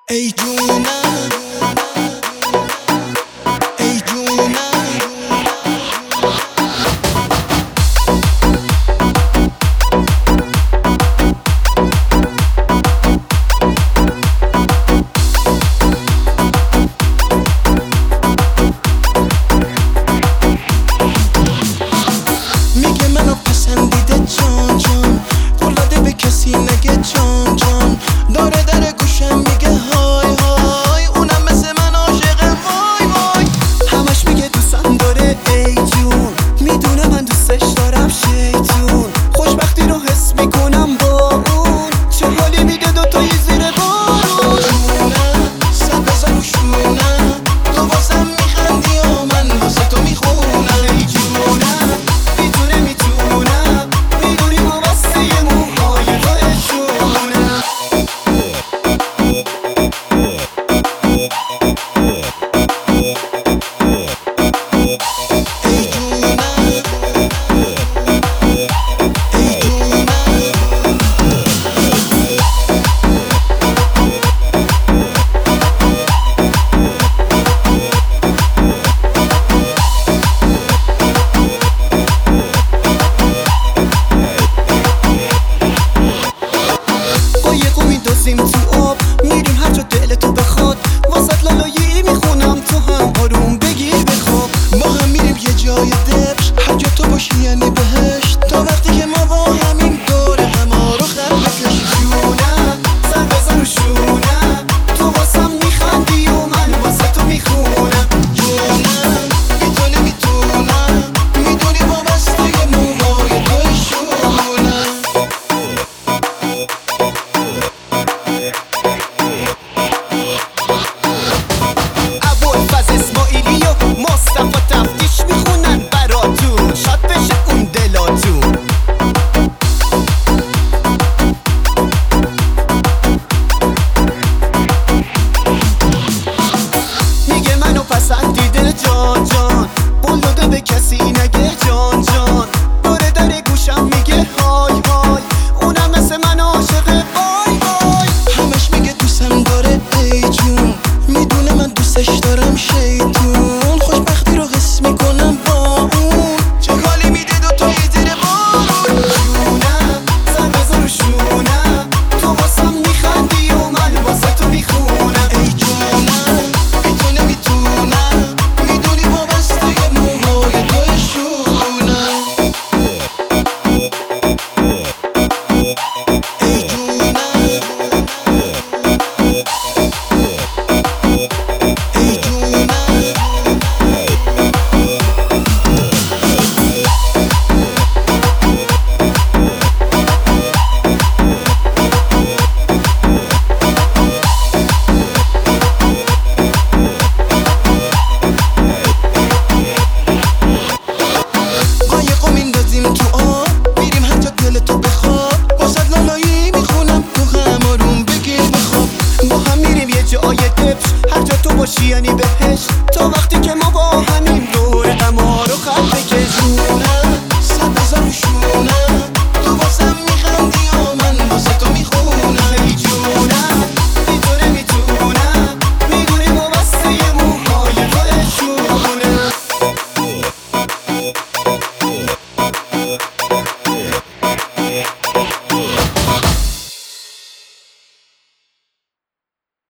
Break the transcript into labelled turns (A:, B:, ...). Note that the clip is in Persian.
A: ای جونم ای جونم میگه منو پسندیده جان جان، قول داده به کسی نگه جان جان. داره در گوشم میگه های های، اونم مثل من عاشقه وای وای. همش میگه دوستم داره ای جون، میدونه من دوستش دارم شیطون. خوشبختی رو حس میکنم با اون، چه حالی میده دوتایی زیر بارون. جونم صد بزن و شونم، تو واسم میخندی و من واسه تو میخونم. ای جونم میدونه میتونم، میدونی وابسته موهای تو عشقونم. میدوزیم تو آب، میریم هر جا دلتو بخواد. واسط لالایی میخونم، تو هم آروم بگیر بخواب. ما هم میریم یه جای دبش، هر جا تو باشی یعنی بهشت. تا وقتی که ما با همین دور هما رو خط بکش. جونم سر بزن و شونم، تو واسم میخندی و من واسه تو میخونم. جونم میتونی میتونم، میدونی وابسته موهای تو شونم. ابوالفضل اسماعیلی و مصطفی تفتیش میخونن براتون، شاد بشه اون دلاتون. میگه منو پسندیده جان جان، قول داده به کسی نگه جان جان. داره در گوشم میگه های های، اونم مثل من عاشقه وای وای. همش میگه دوستم داره ای جون، میدونه من دوستش دارم شیطون. خوشبختی رو حس میکنم با اون، چه حالی میده دوتایی زیر بارون. جونم سر بزن و شونم، تو واسم میخندی و من واسه تو میخونم. ای جونم میتونه میتونم، میدونی وابسته موهای تو شونم. ای جونم قایقو میندازیم تو آب، میریم هر جا دلتو بخواد. واسط لالایی میخونم، تو هم آروم بگیر بخواب. با هم میریم یه جای دبش، هر جا تو باشی یعنی بهش. تا وقتی که ما